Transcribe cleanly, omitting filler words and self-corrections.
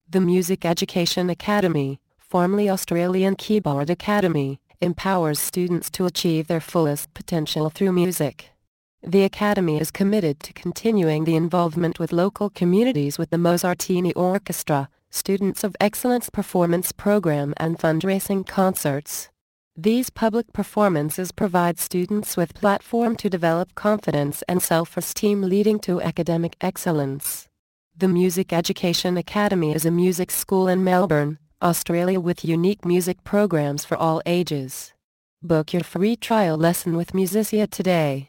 The Music Education Academy, formerly Australian Keyboard Academy, empowers students to achieve their fullest potential through music. The Academy is committed to continuing the involvement with local communities with the Mozartini Orchestra, Students of Excellence Performance Program and fundraising concerts. These public performances provide students with platform to develop confidence and self-esteem leading to academic excellence. The Music Education Academy is a music school in Melbourne, Australia with unique music programs for all ages. Book your free trial lesson with Musiccia today.